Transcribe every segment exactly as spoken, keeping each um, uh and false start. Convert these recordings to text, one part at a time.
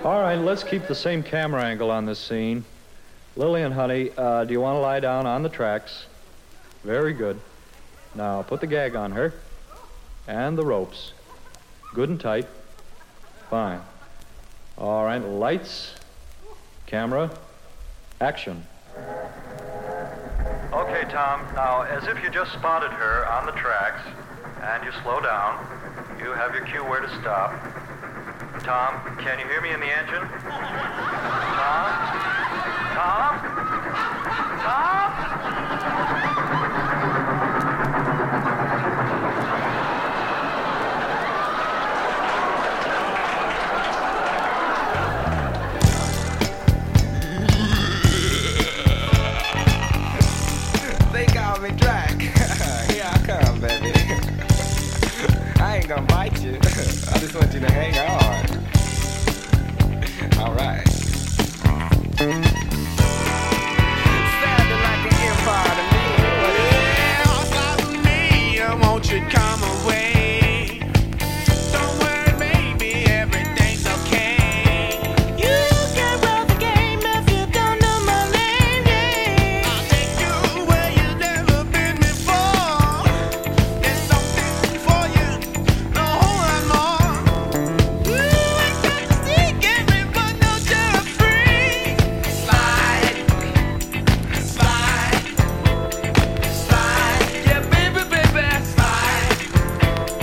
All right, let's keep the same camera angle on this scene. Lillian, honey, uh, do you want to lie down on the tracks? Very good. Now, put the gag on her. And the ropes. Good and tight. Fine. All right, lights, camera, action. Okay, Tom, now, as if you just spotted her on the tracks, and you slow down, you have your cue where to stop. Tom, can you hear me in the engine? Tom? Tom? Tom? They call me Drac. Here I come, baby. I ain't gonna bite you. I just want you to hang on. All right. Sounding like an empire to me. Yeah, follow me, won't you come away? Don't worry, baby, everything's okay. You can run the game if you don't know my name, yeah. I'll take you where you've never been before. There's something for you, a whole lot more. You ain't got to seek everyone, no, you're free. Slide, slide, slide, yeah, baby, baby, slide,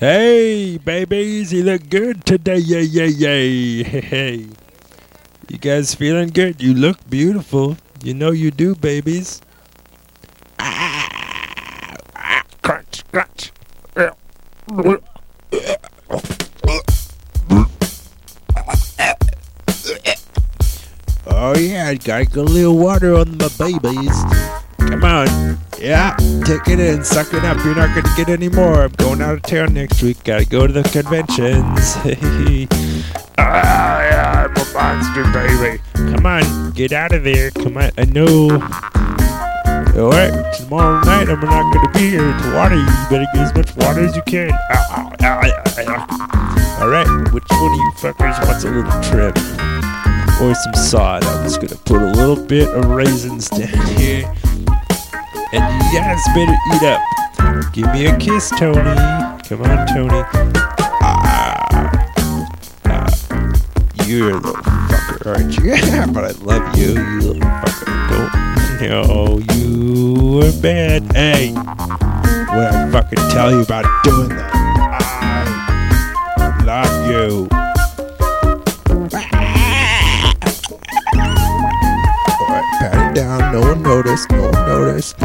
Hey, babies, you look good today. Yay, yay, yay. Hey, you guys feeling good? You look beautiful. You know you do, babies. Ah, ah, crunch, crunch. Oh, yeah, gotta get a little water on my babies. Come on. Yeah, take it in, suck it up. You're not gonna get any more. I'm going out of town next week. Gotta go to the conventions. Ah, yeah, I'm a monster, baby. Come on, get out of there. Come on, I know. Alright, tomorrow night I'm not gonna be here to water you. You better get as much water as you can. Ah, ah, ah, ah. Alright, which one of you fuckers wants a little trim? Or some sod? I'm just gonna put a little bit of raisins down here. And you guys better eat up. Give me a kiss, Tony. Come on, Tony. Ah, ah, you're a little fucker, aren't you? But I love you, you little fucker. Don't, no, you are bad. Hey, what I fucking tell you about doing that? I love you. Alright, pat it down. No one noticed. No one noticed.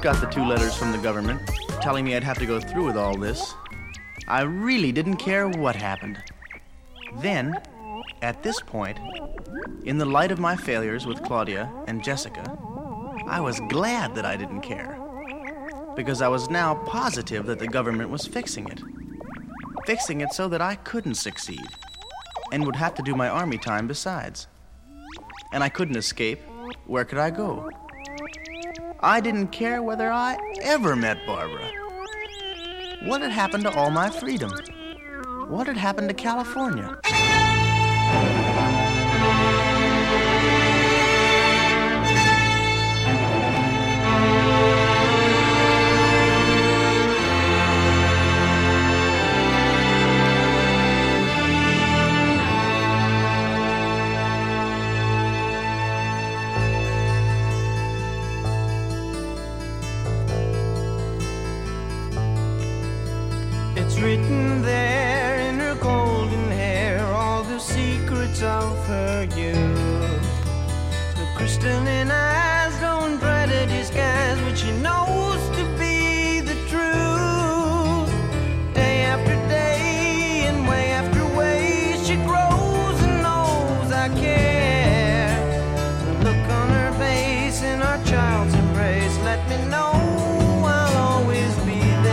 got the two letters from the government telling me I'd have to go through with all this, I really didn't care what happened. Then, at this point, in the light of my failures with Claudia and Jessica, I was glad that I didn't care, because I was now positive that the government was fixing it. Fixing it so that I couldn't succeed, and would have to do my army time besides. And I couldn't escape. Where could I go? I didn't care whether I ever met Barbara. What had happened to all my freedom? What had happened to California? Written there in her golden hair, all the secrets of her youth. The crystalline eyes don't try to disguise what she knows to be the truth. Day after day and way after way, she grows and knows I care. The look on her face in our child's embrace let me know I'll always be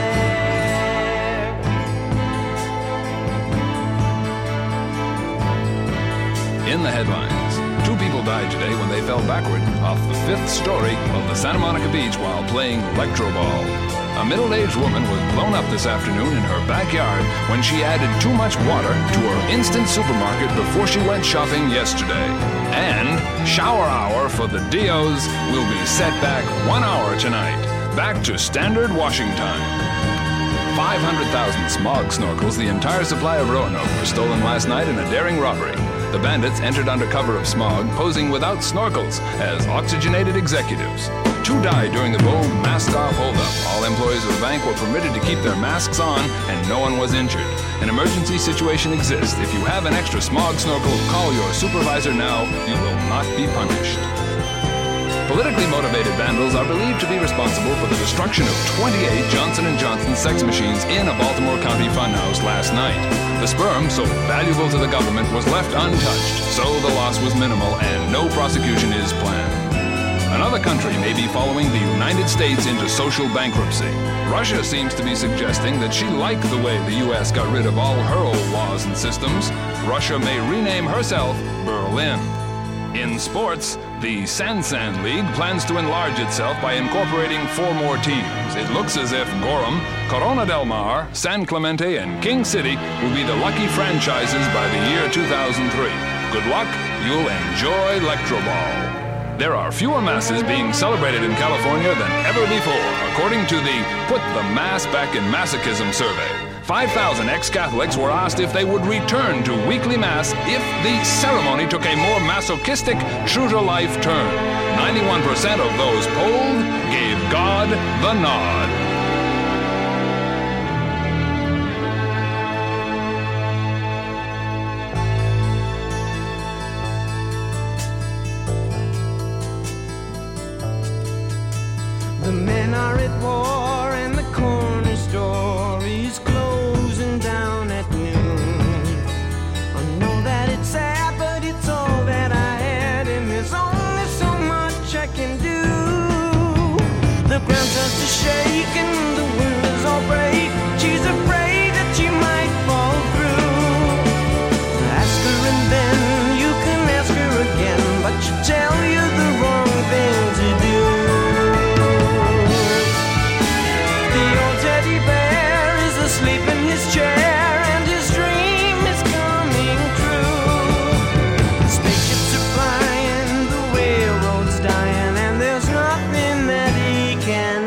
In the headlines, two people died today when they fell backward off the fifth story of the Santa Monica Beach while playing electro ball. A middle-aged woman was blown up this afternoon in her backyard when she added too much water to her instant supermarket before she went shopping yesterday. And shower hour for the D Os will be set back one hour tonight, back to standard washing time. five hundred thousand smog snorkels, the entire supply of Roanoke, were stolen last night in a daring robbery. The bandits entered under cover of smog, posing without snorkels as oxygenated executives. Two died during the bold mask-off holdup. All employees of the bank were permitted to keep their masks on, and no one was injured. An emergency situation exists. If you have an extra smog snorkel, call your supervisor now. You will not be punished. Politically motivated vandals are believed to be responsible for the destruction of twenty-eight Johnson and Johnson sex machines in a Baltimore County funhouse last night. The sperm, so valuable to the government, was left untouched, so the loss was minimal and no prosecution is planned. Another country may be following the United States into social bankruptcy. Russia seems to be suggesting that she liked the way the U S got rid of all her old laws and systems. Russia may rename herself Berlin. In sports, the Sansan League plans to enlarge itself by incorporating four more teams. It looks as if Gorham, Corona del Mar, San Clemente, and King City will be the lucky franchises by the year two thousand three. Good luck, you'll enjoy Electroball. There are fewer masses being celebrated in California than ever before, according to the Put the Mass Back in Masochism survey. five thousand ex-Catholics were asked if they would return to weekly Mass if the ceremony took a more masochistic, true-to-life turn. ninety-one percent of those polled gave God the nod. The men are at war and the corner store is closing down at noon. I know that it's sad, but it's all that I had, and there's only so much I can do. The ground starts to shake and the windows all break. She's afraid that she might fall through. Ask her and then you can ask her again, but she'll tell you the wrong thing to do. Asleep in his chair and his dream is coming true. Spaceships are flying, the railroad's dying, and there's nothing that he can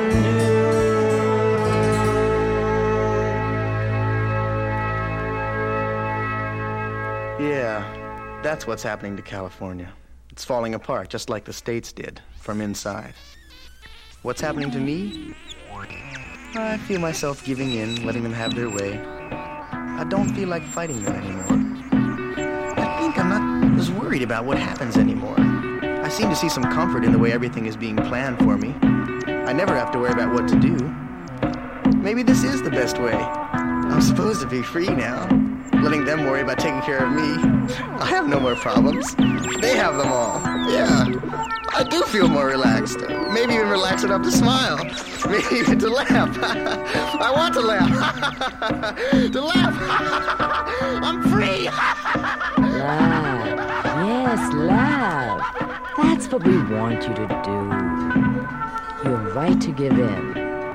do. Yeah, that's what's happening to California. It's falling apart just like the States did, from inside. What's happening to me? I feel myself giving in, letting them have their way. I don't feel like fighting them anymore. I think I'm not as worried about what happens anymore. I seem to see some comfort in the way everything is being planned for me. I never have to worry about what to do. Maybe this is the best way. I'm supposed to be free now. Letting them worry about taking care of me. I have no more problems. They have them all. Yeah. I do feel more relaxed. Maybe even relaxed enough to smile. Maybe even to laugh. I want to laugh. To laugh. I'm free. Laugh. Yes, laugh. That's what we want you to do. You're right to give in.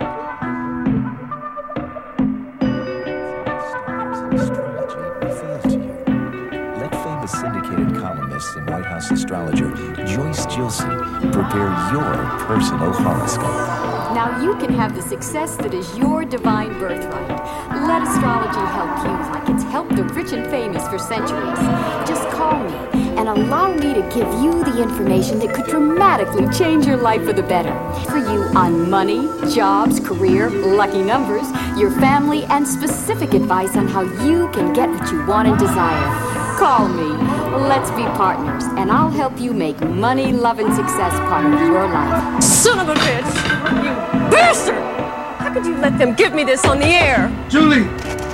Syndicated columnist and White House astrologer Joyce Gilson prepare your personal horoscope. Now you can have the success that is your divine birthright. Let astrology help you like it's helped the rich and famous for centuries. Just call me and allow me to give you the information that could dramatically change your life for the better. For you on money, jobs, career, lucky numbers, your family, and specific advice on how you can get what you want and desire. Call me. Let's be partners, and I'll help you make money, love, and success part of your life. Son of a bitch! You bastard! How could you let them give me this on the air? Julie!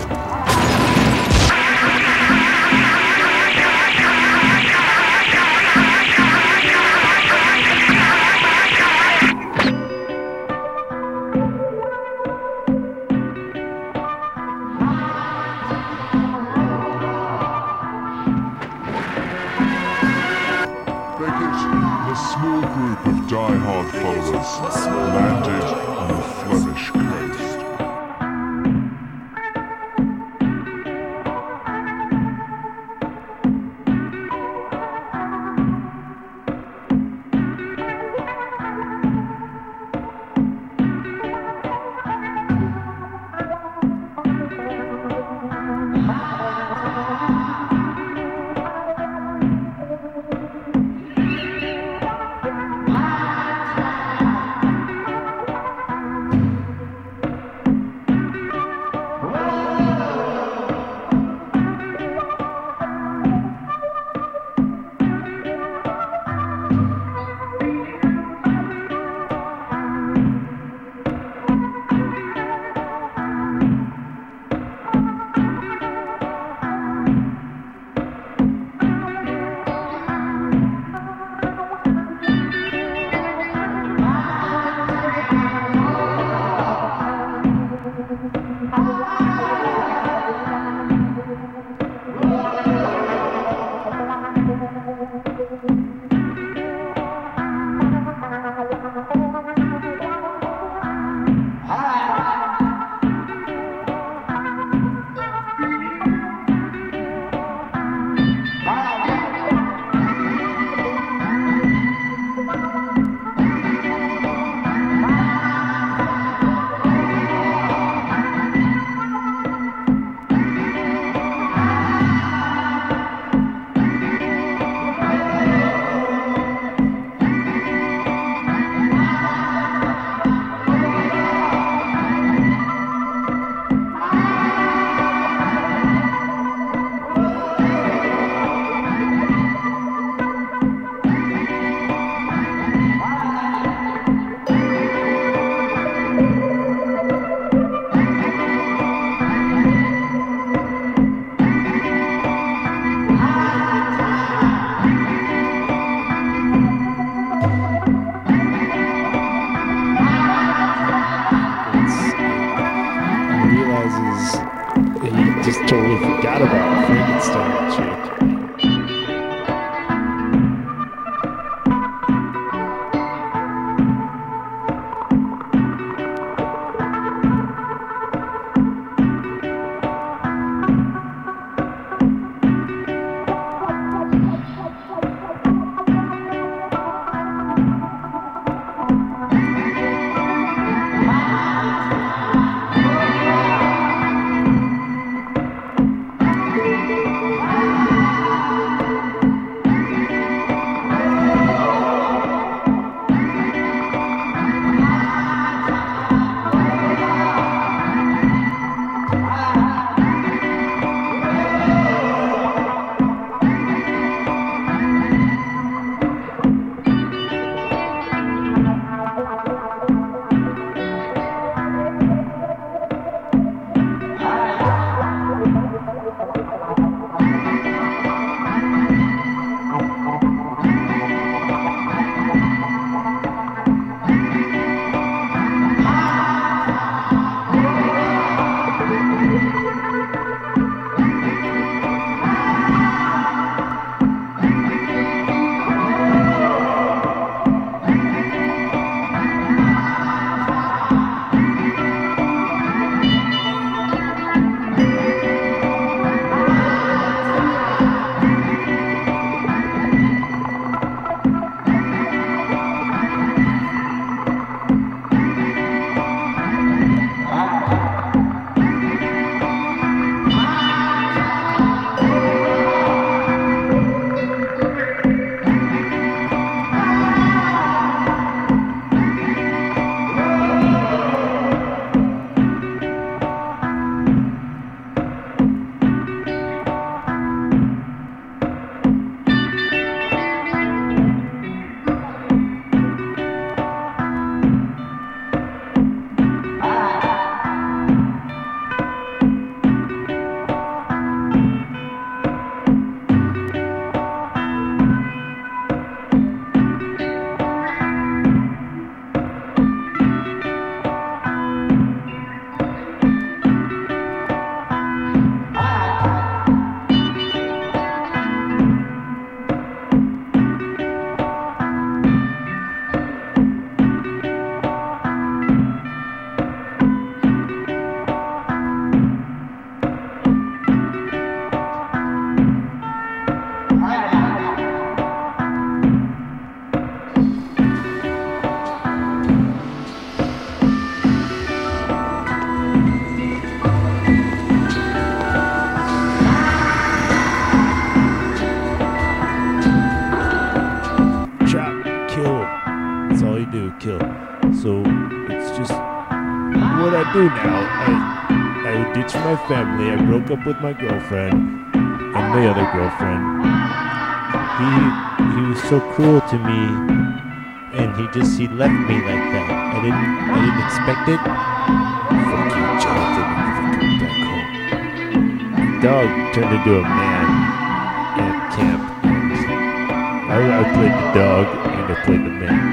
Die-hard followers landed on the Flemish coast. just totally forgot about Frankenstein chick. what I do now. I, I ditched my family. I broke up with my girlfriend and my other girlfriend. He he was so cruel to me, and he just he left me like that. I didn't I didn't expect it. Fuck you, Jonathan. I'm never coming back home. Dog turned into a man at camp. I, I played the dog and I played the man.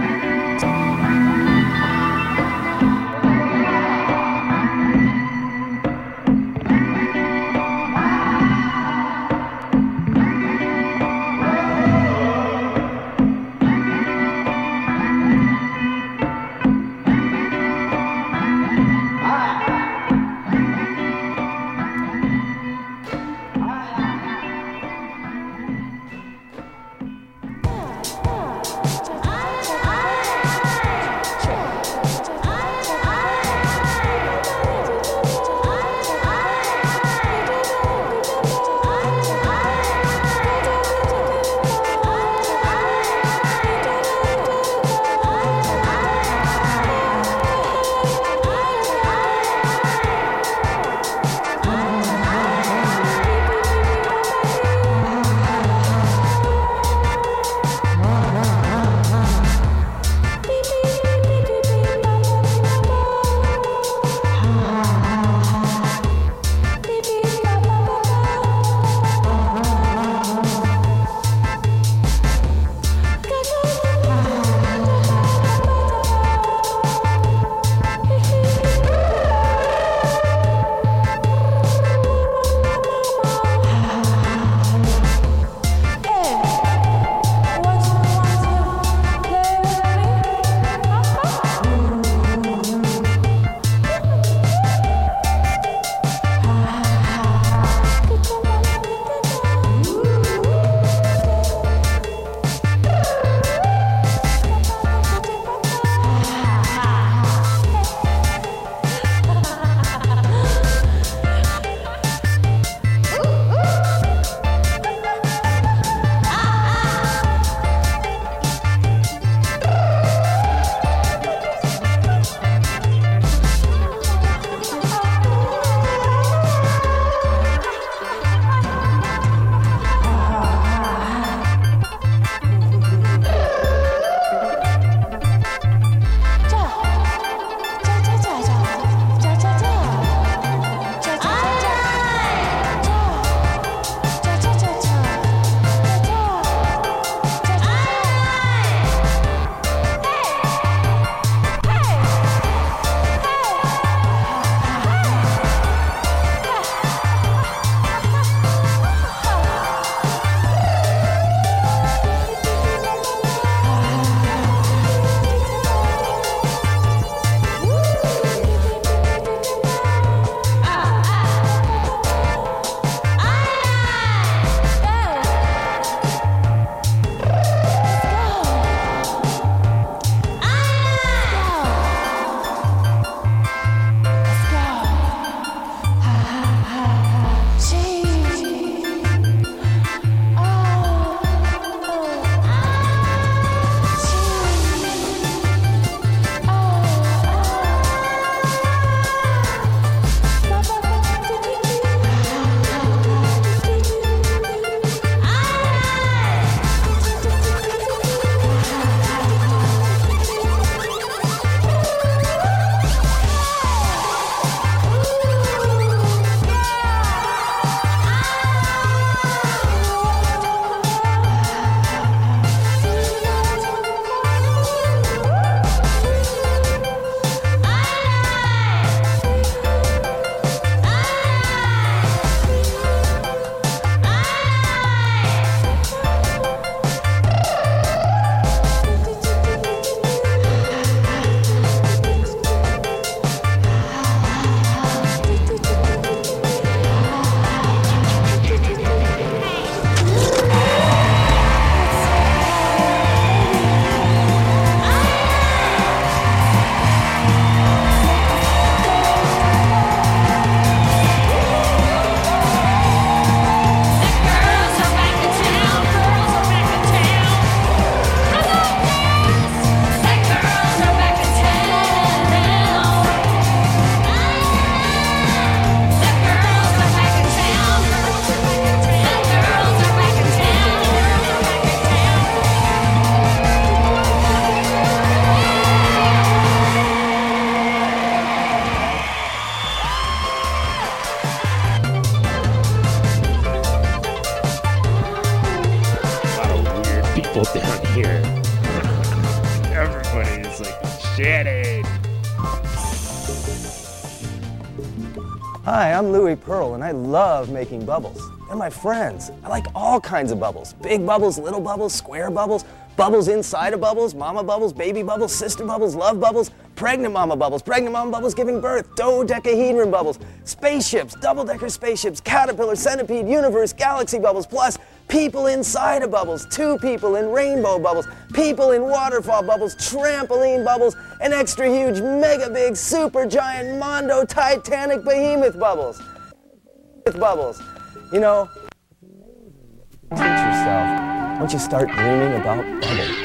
Hi, I'm Louis Pearl, and I love making bubbles. They're my friends. I like all kinds of bubbles. Big bubbles, little bubbles, square bubbles, bubbles inside of bubbles, mama bubbles, baby bubbles, sister bubbles, love bubbles, pregnant mama bubbles, pregnant mama bubbles giving birth, dodecahedron bubbles, spaceships, double-decker spaceships, caterpillar, centipede, universe, galaxy bubbles, plus people inside of bubbles, two people in rainbow bubbles, people in waterfall bubbles, trampoline bubbles, and extra huge, mega big, super giant, mondo, titanic, behemoth bubbles. With bubbles. You know, teach yourself once you start dreaming about bubbles.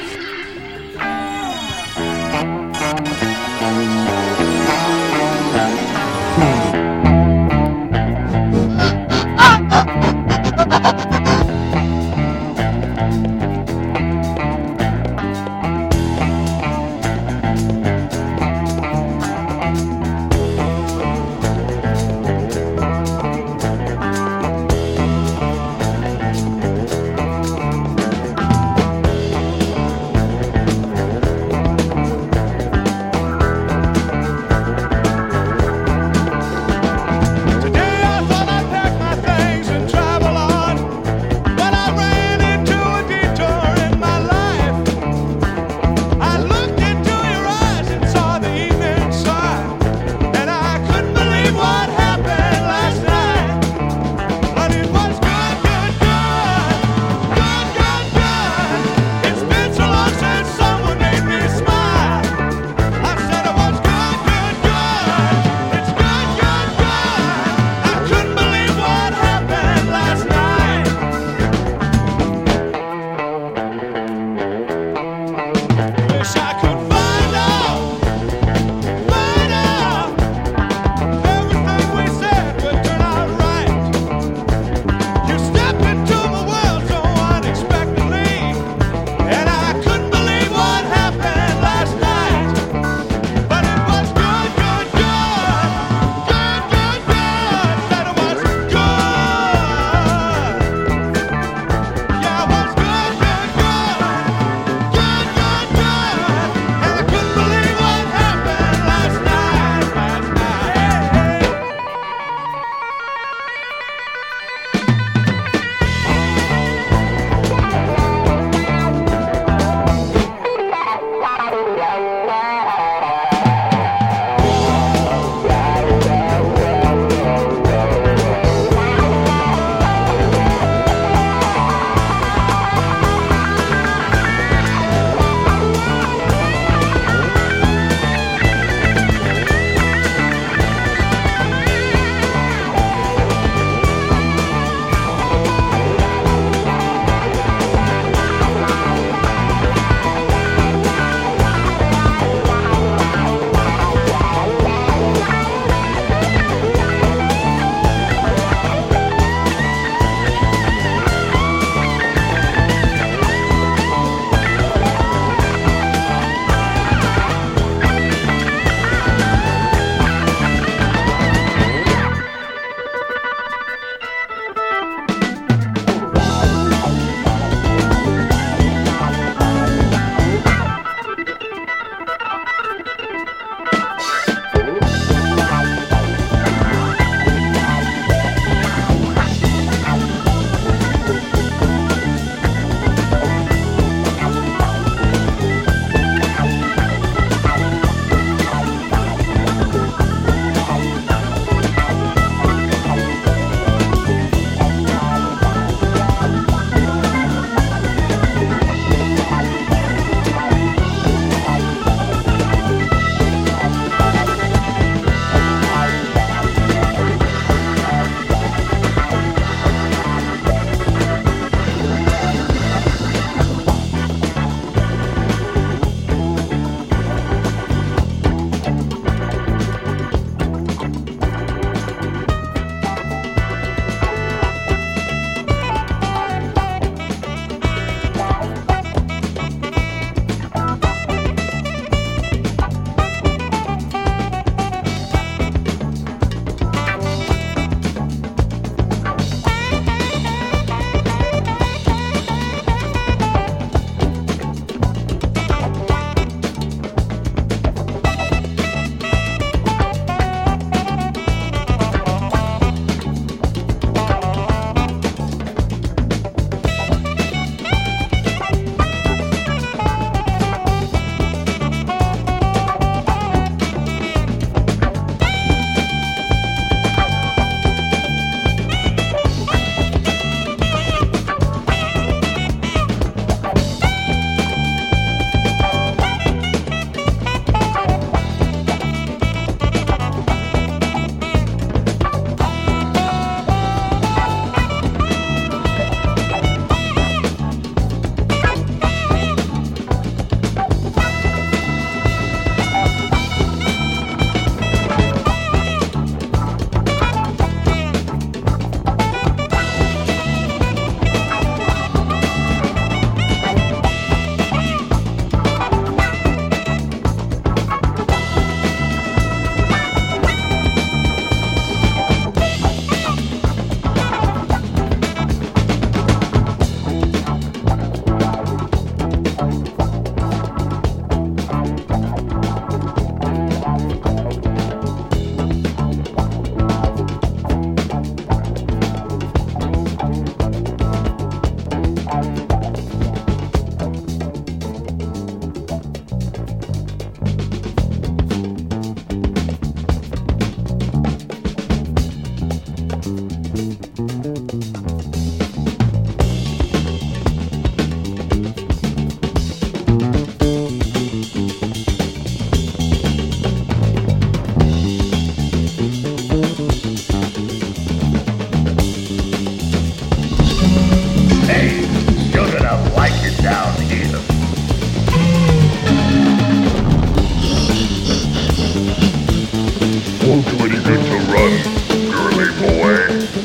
won't do any good to run, girly boy.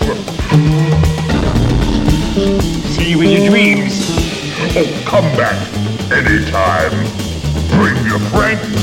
See you in your dreams. Oh, come back anytime. Bring your friends.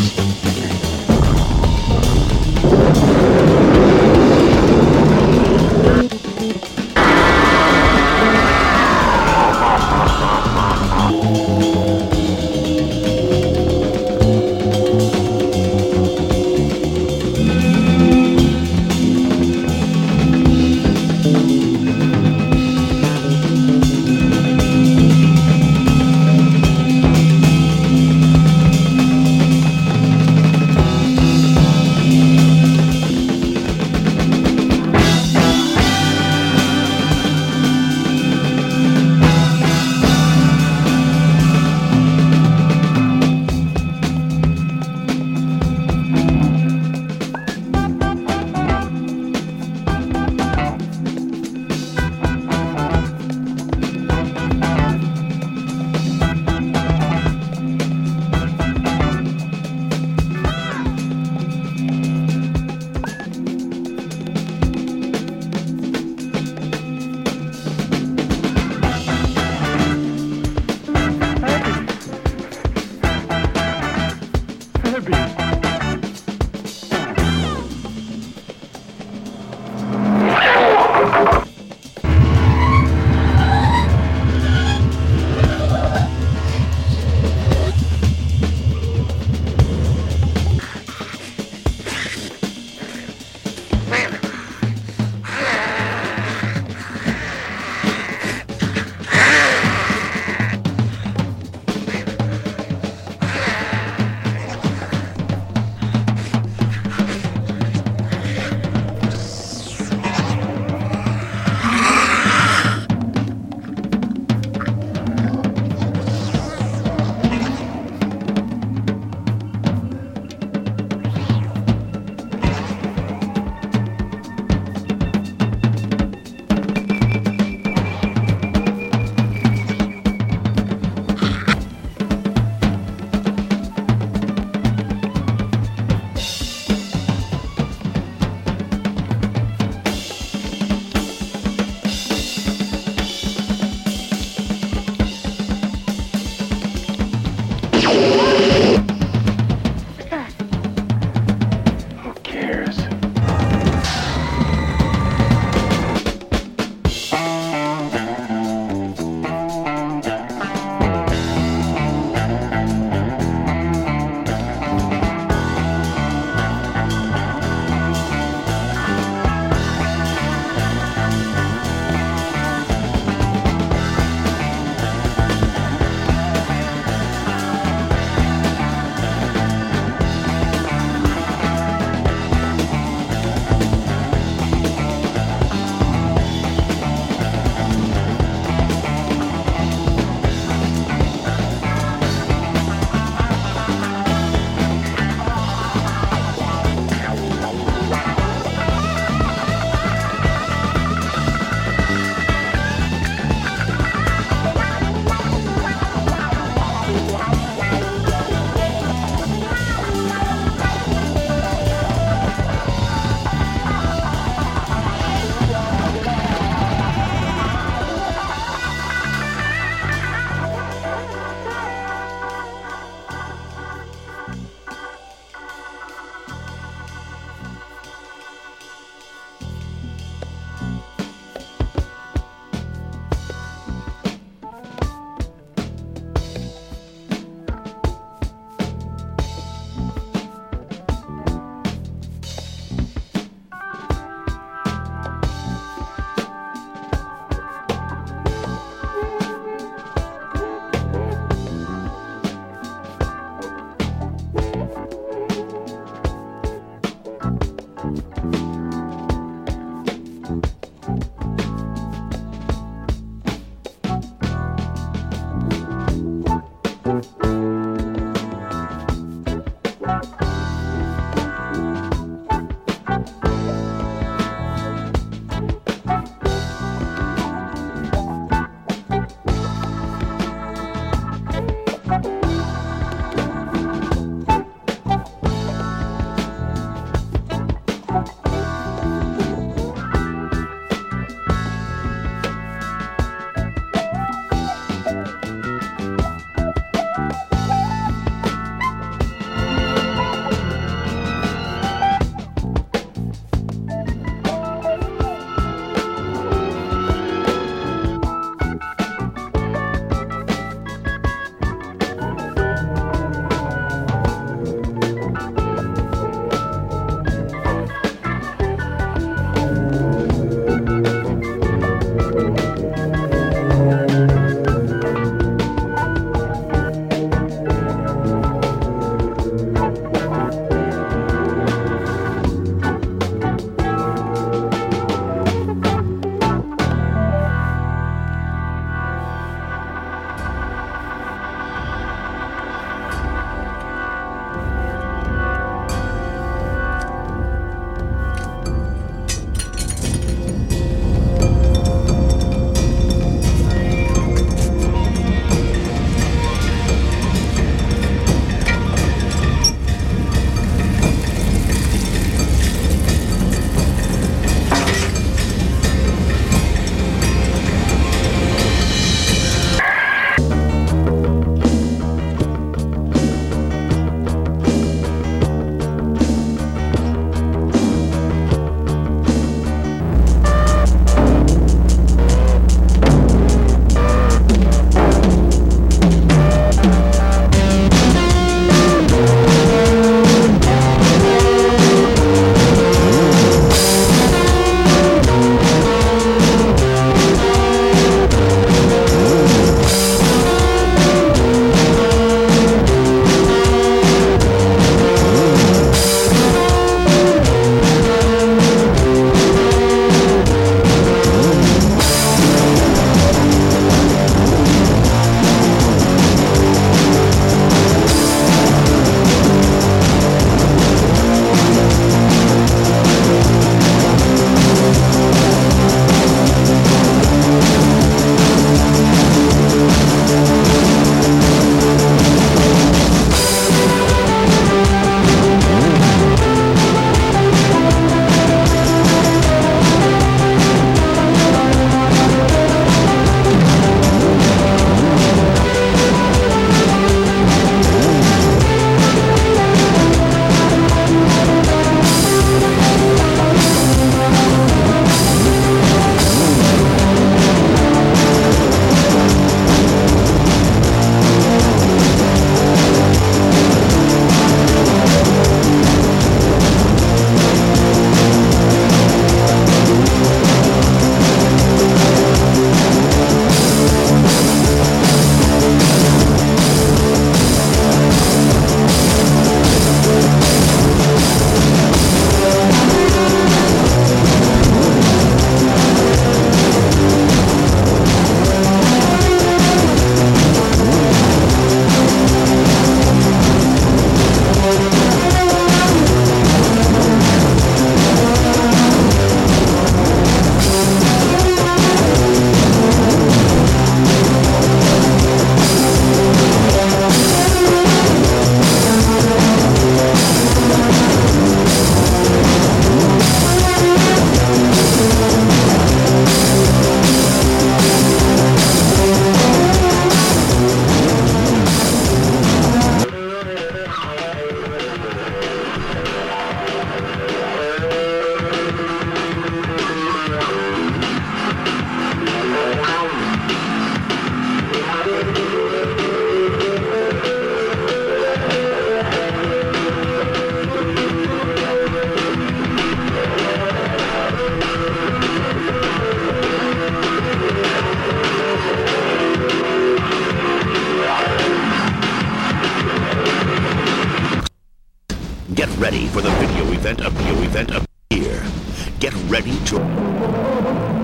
event up, your event up here. Get ready to...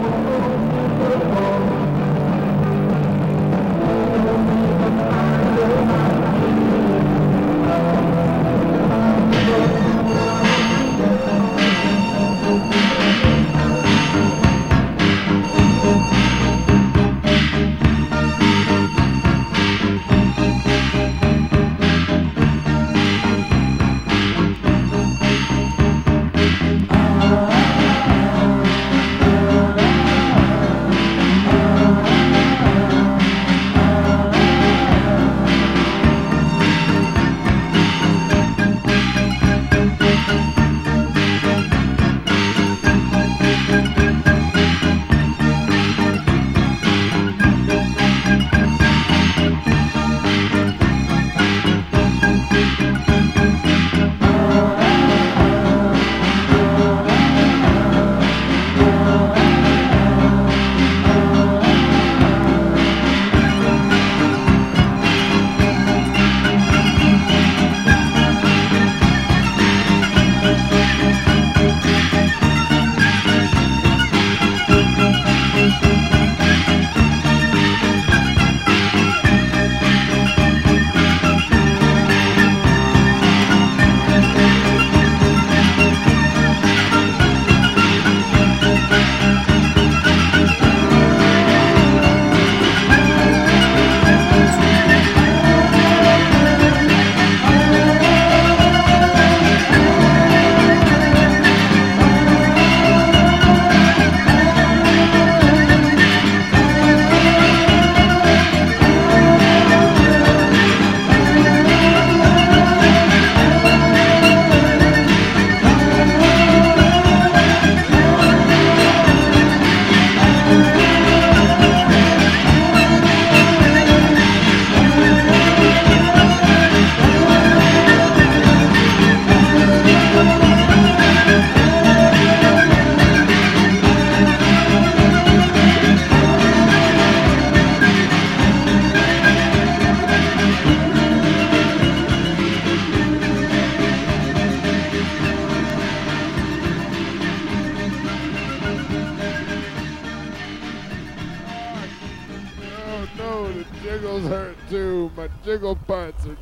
jiggles hurt too. My jiggle parts are...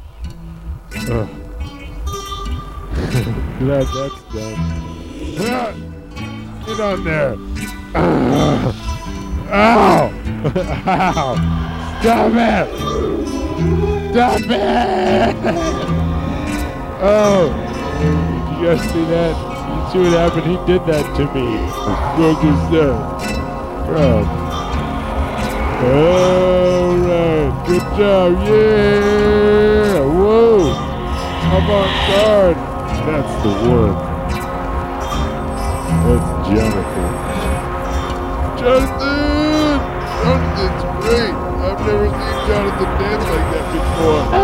Ugh. Glad that's done. Ah! Get on there. Ah! Ow! Ow! Stop it! Stop it! Oh! Did you guys see that? You see what happened? He did that to me. Broke his neck. Bro. Alright. Good job. Yeah! Whoa! I'm on guard. That's the one. That's Jonathan. Jonathan! Jonathan's great. I've never seen Jonathan dance like that before. Oh,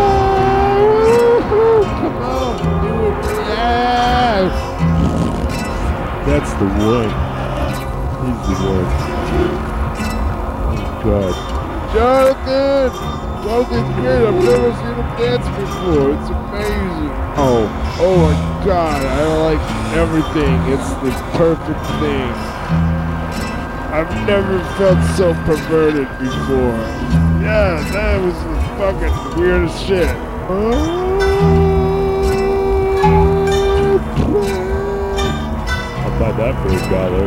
come on, do it. Yeah. That's the one. He's the one. Oh, God. Jonathan! Jonathan's great. I've never seen him dance before. It's amazing. Oh, oh my God. I like everything. It's the perfect thing. I've never felt so perverted before. Yeah, that was the fucking weirdest shit. I'll buy that for a dollar.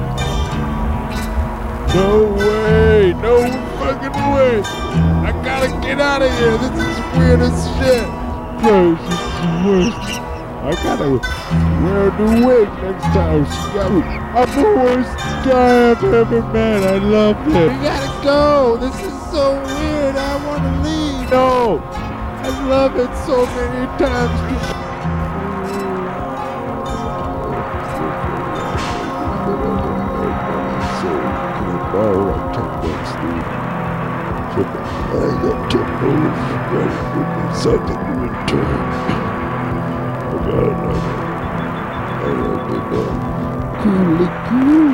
No way! No fucking way! I gotta get out of here! This is weird as shit! Bro, this is the worst. I gotta wear a new wig next time. She got me. I'm the worst guy I've ever met. I love him. We gotta go. This is so weird. I wanna leave. No. I love it so many times. Borrow like ten bucks, dude. I got ten dollars ready for me something to return. I got another. I like it though. Coolly cool.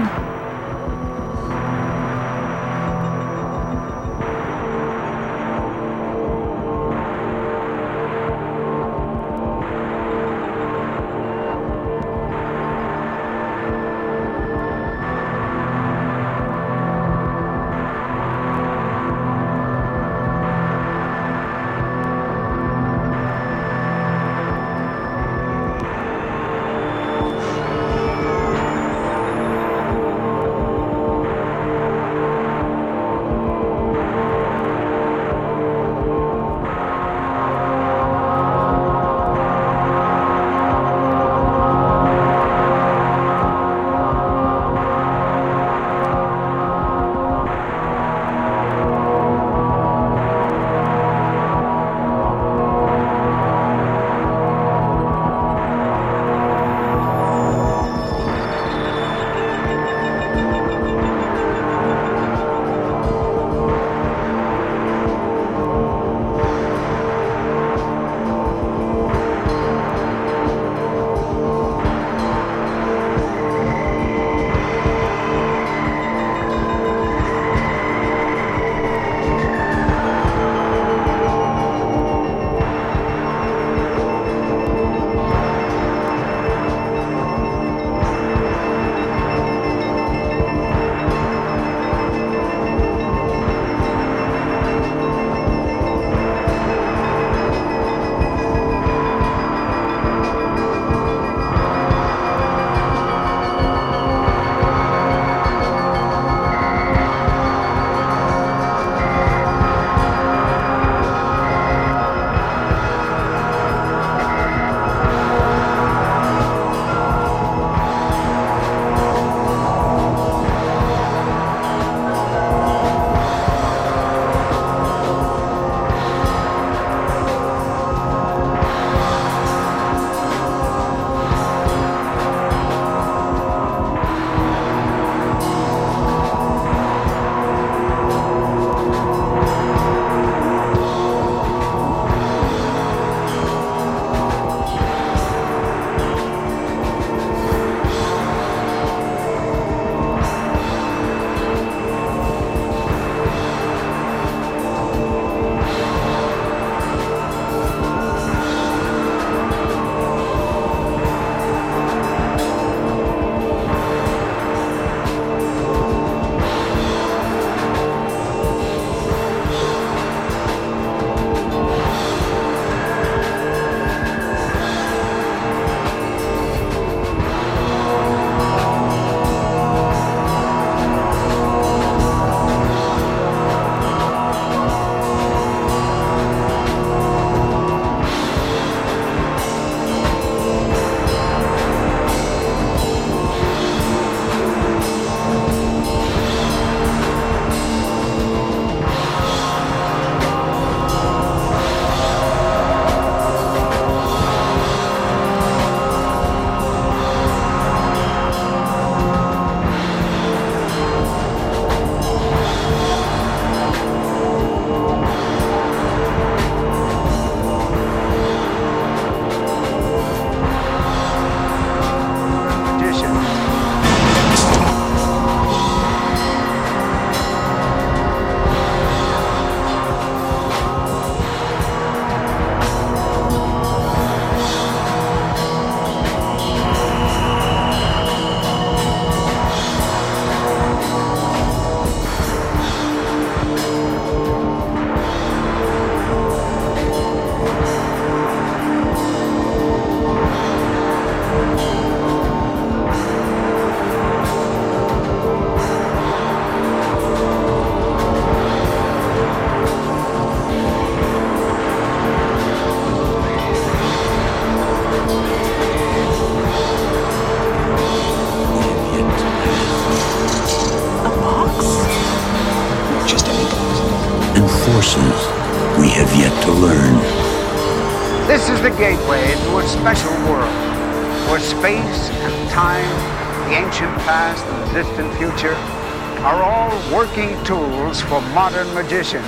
forces we have yet to learn. This is the gateway to a special world, where space and time, the ancient past and the distant future, are all working tools for modern magicians.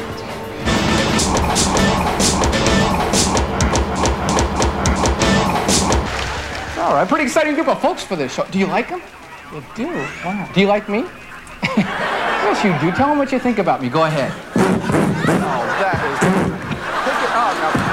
All right, pretty exciting group of folks for this show. Do you like them? You do? Wow. Do you like me? Yes, you do. Tell them what you think about me. Go ahead. Oh, that is... Take it out now.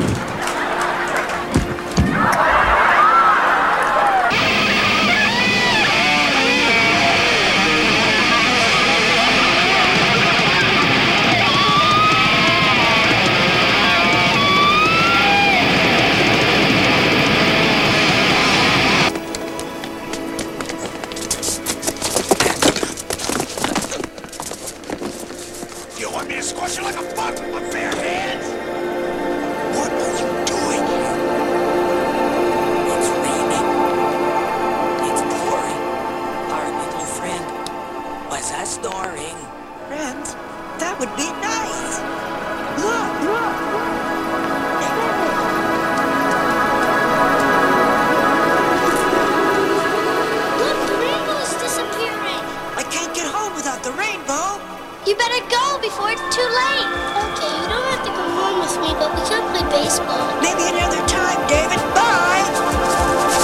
You want me to squash you like a bug with bare hands? What are you doing here? It's raining. It's pouring. Our little friend was a snoring. Friend, that would be nice. Look, look. Look, the rainbow is disappearing. I can't get home without the rainbow. You better go before it's too late. Okay, you don't have to come home with me, but we can play baseball. Maybe another time, David. Bye.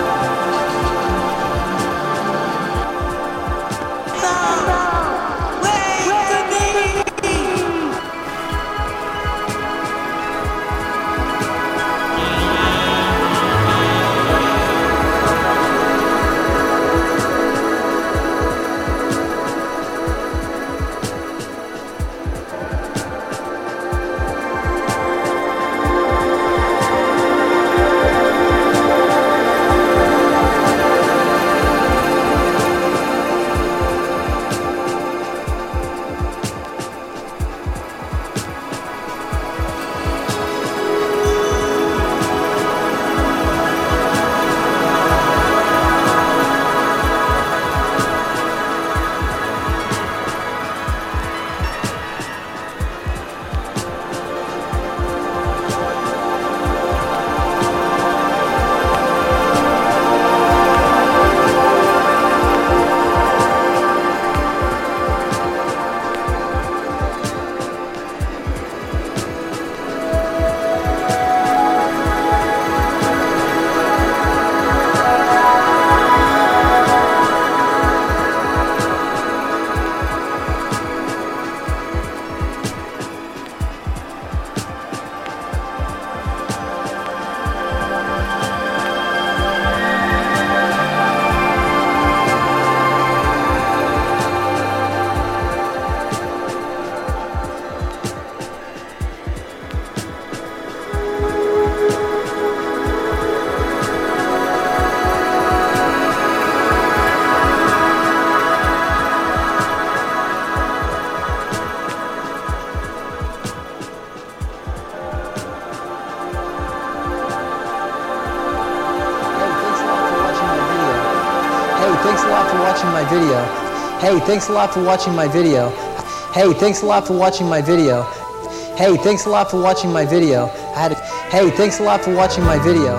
thanks a lot for watching my video. Hey, thanks a lot for watching my video. Hey, thanks a lot for watching my video. Hey, thanks a lot for watching my video. I had a, hey, thanks a lot for watching my video.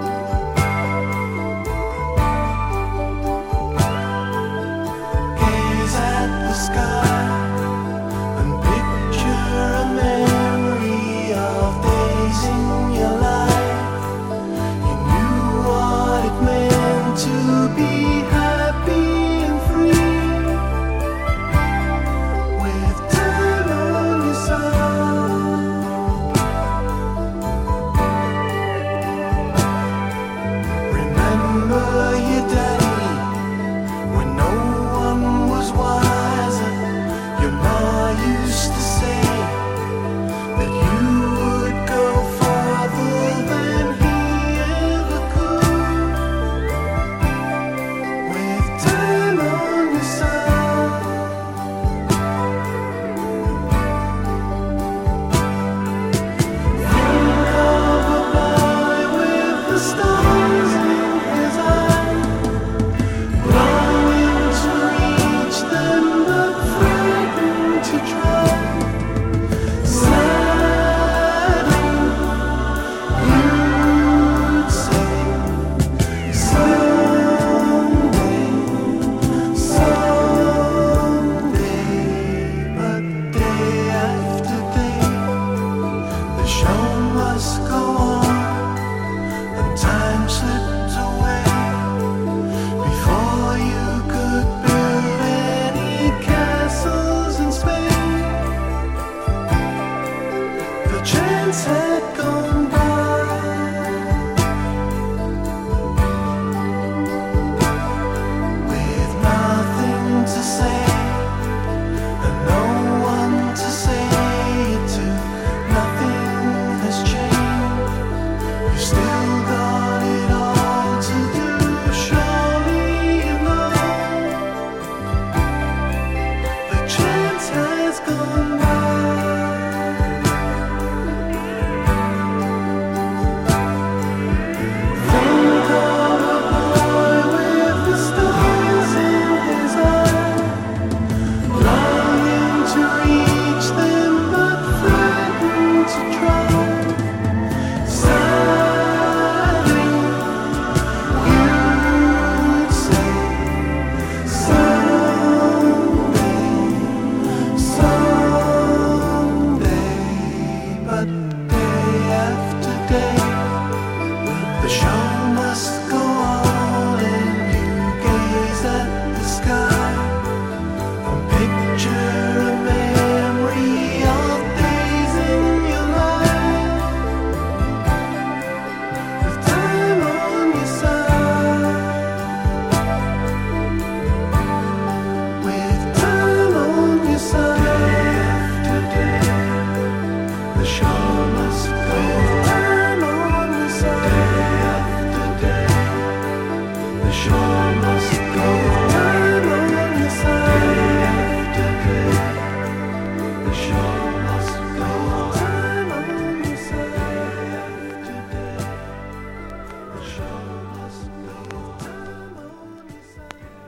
Gaze at the sky and picture a memory of days in your life. You knew what it meant to be happy and free, with time on your side.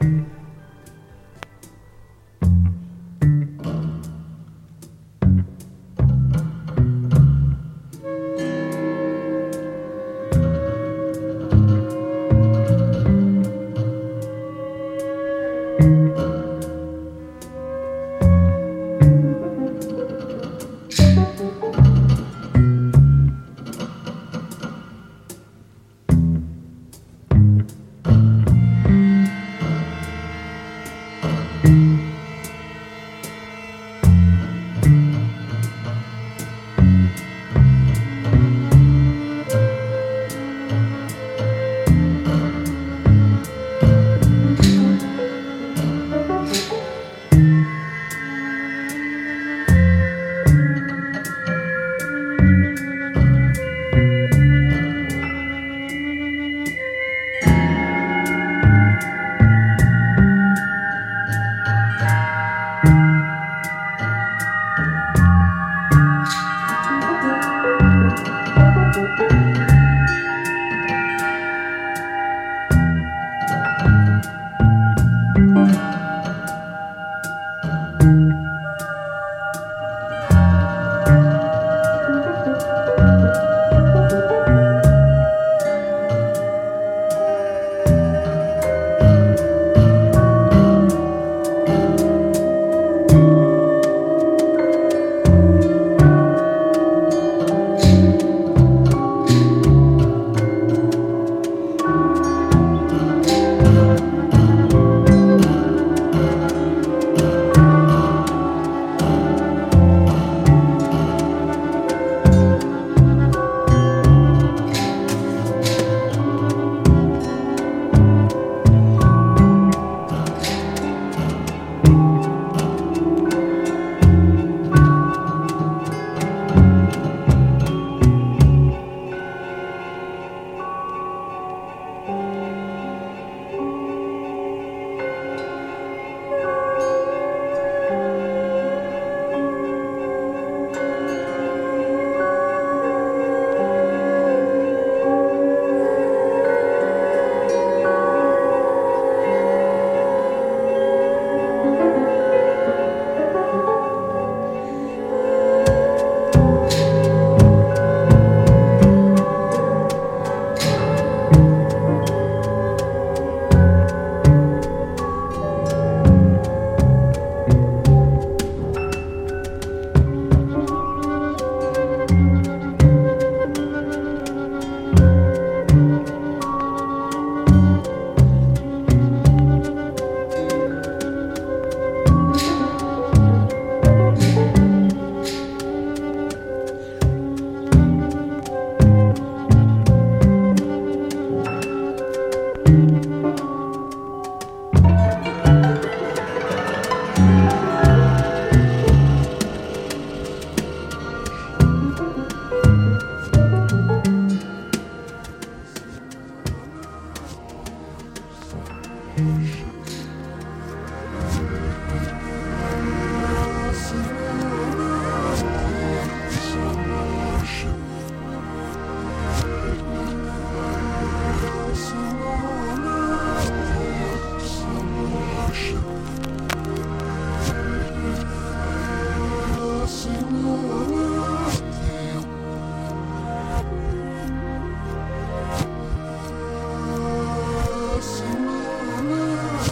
Thank you.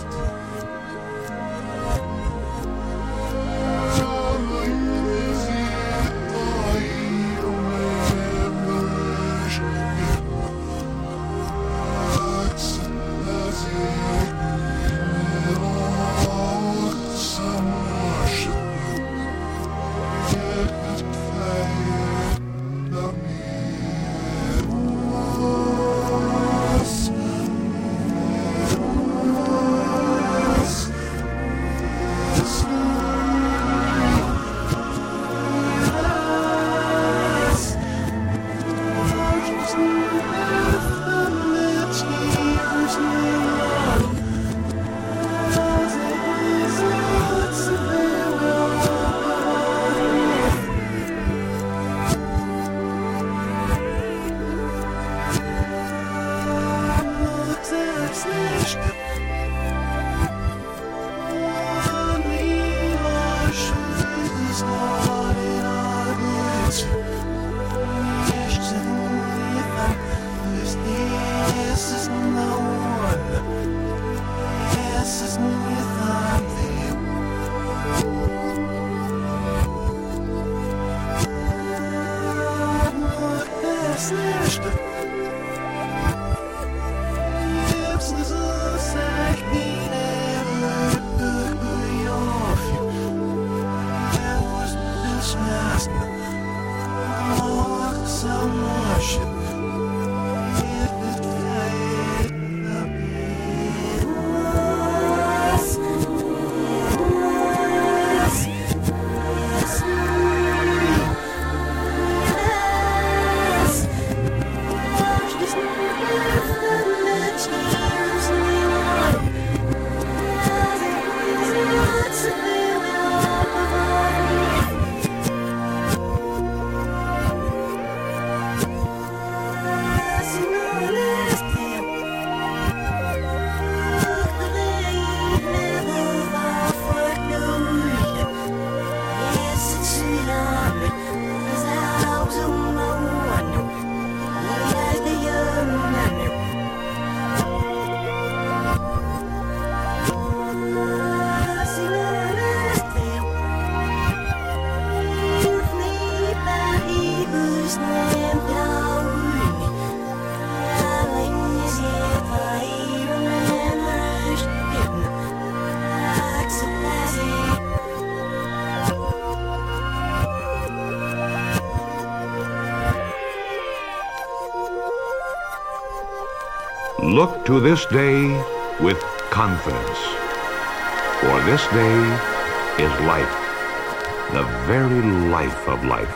Look to this day with confidence, for this day is life, the very life of life.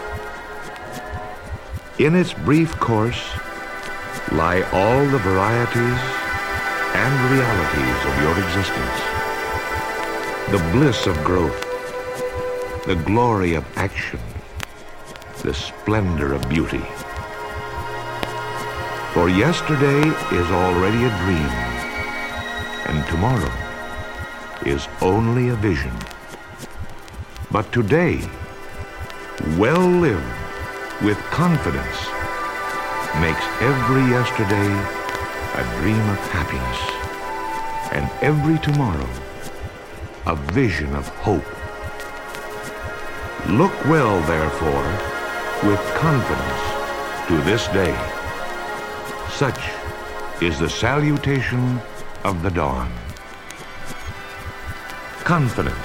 In its brief course lie all the varieties and realities of your existence, the bliss of growth, the glory of action, the splendor of beauty. For yesterday is already a dream, and tomorrow is only a vision. But today, well lived with confidence, makes every yesterday a dream of happiness, and every tomorrow a vision of hope. Look well, therefore, with confidence to this day. Such is the salutation of the dawn. Confidence,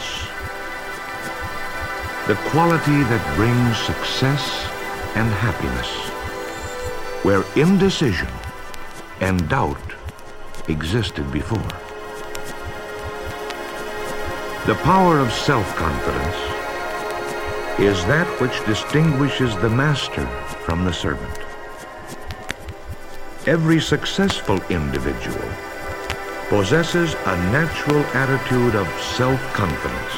the quality that brings success and happiness, where indecision and doubt existed before. The power of self-confidence is that which distinguishes the master from the servant. Every successful individual possesses a natural attitude of self-confidence.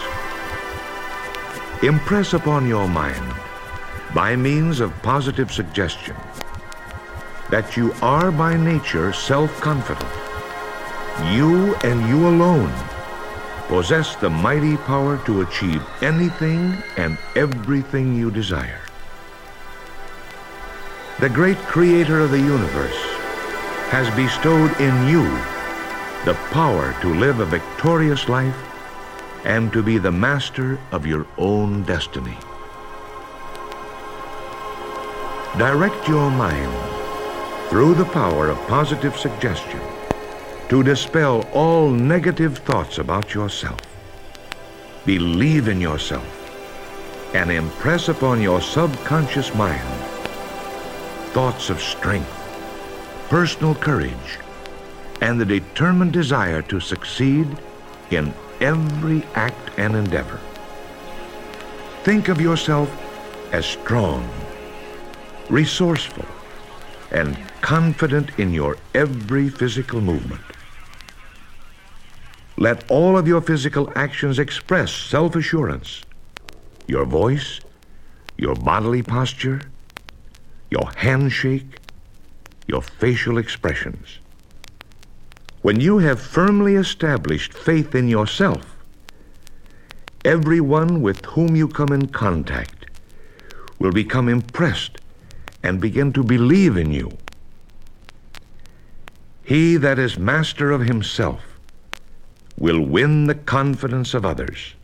Impress upon your mind, by means of positive suggestion, that you are by nature self-confident. You and you alone possess the mighty power to achieve anything and everything you desire. The great creator of the universe has bestowed in you the power to live a victorious life and to be the master of your own destiny. Direct your mind through the power of positive suggestion to dispel all negative thoughts about yourself. Believe in yourself and impress upon your subconscious mind thoughts of strength, personal courage, and the determined desire to succeed in every act and endeavor. Think of yourself as strong, resourceful, and confident in your every physical movement. Let all of your physical actions express self-assurance. Your voice, your bodily posture, your handshake, your facial expressions. When you have firmly established faith in yourself, everyone with whom you come in contact will become impressed and begin to believe in you. He that is master of himself will win the confidence of others.